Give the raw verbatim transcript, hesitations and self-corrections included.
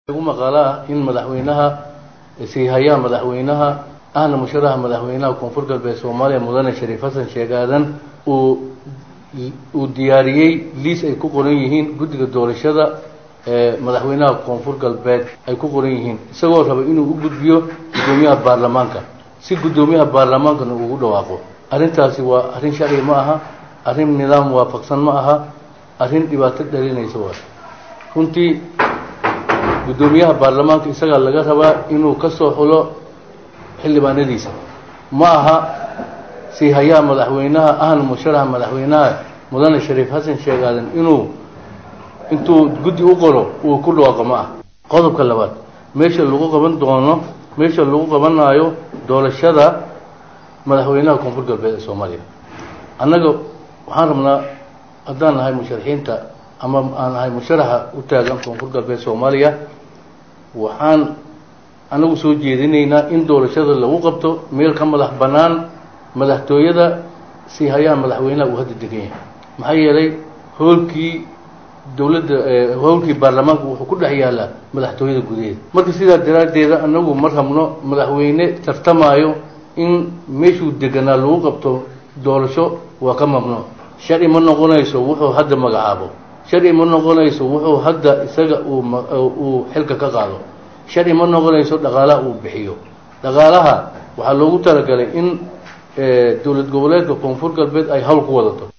maqala in madaxweynaha si hay'adaha madaxweynaha ahna musharaxa madaxweynaha koonfur galbeed Soomaaliya mudane Shariif Xasan Sheekh Aadan uu uu diyaariyay liis ay ku qoran yihiin guddiga doorashada ee madaxweynaha koonfur galbeed ay ku qoran yihiin isagoo raba inuu u gudbiyo gudoomiyaha baarlamaanka si gudoomiyaha baarlamaanka uu ugu dhawaaqo arrintaasi waa arrin sharci ma aha arrin nidaam waafaqsan ma aha arrin dhibaato dhalinaysa waa runtii gudoomiyaha baarlamaanka isaga laga rabaa inuu ka soo xulo xildhibaanadiisa ma aha si hay'adaha madaxweynaha ahna musharaxa madaxweynaha mudane Shariif Xasan Sheekh Aadan inuu intuu guddi u qoro uu ku dhawaaqo ma aha qodobka labaad meesha lagu qaban doono meesha lagu qabanayo doorashada madaxweynaha koonfur galbeed Soomaaliya annaga waxaan rabnaa haddaan nahay musharaxiinta ama aan nahay musharaxa u taagan koonfur galbeed Soomaaliya waxaan anagu soo jeedinaynaa in doorashada lagu qabto meel ka madax banaan madaxtooyada si hay'adaha madaxweynaha uu hadda degan yahay maxaa yeelay howlkii dowladda howlkii baarlamaanka wuxuu ku dhex yaalaa madaxtooyada gudaheeda marka sidaa daraadeeda anagu ma rabno madaxweyne tartamayo in meeshuu deganaa lagu qabto doorasho waa ka mamnuuc sharci ma noqonayso wuxuu hadda magacaabo sharci ma noqonayso wuxuu hadda isaga uu uu xilka ka qaado sharci ma noqonayso dhaqaalaha uu bixiyo dhaqaalaha waxaa loogu talagalay in dowlad goboleedka koonfur galbeed ay hawl ku wadato